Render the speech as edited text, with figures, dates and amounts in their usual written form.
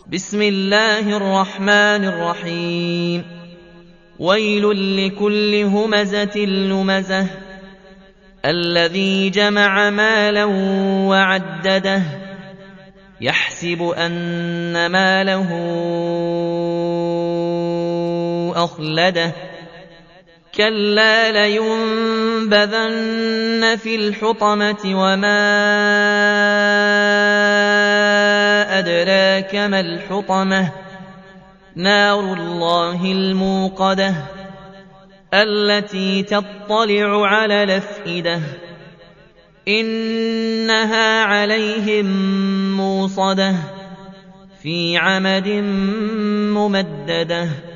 بسم الله الرحمن الرحيم ويل لكل همزة لمزة الذي جمع مالا وعدده يحسب أن ماله أخلده كلا لينبذن في الحطمة وما أدراك ما الحطمة نار الله الموقدة التي تطلع على الأفئدة إنها عليهم موصدة في عمد ممددة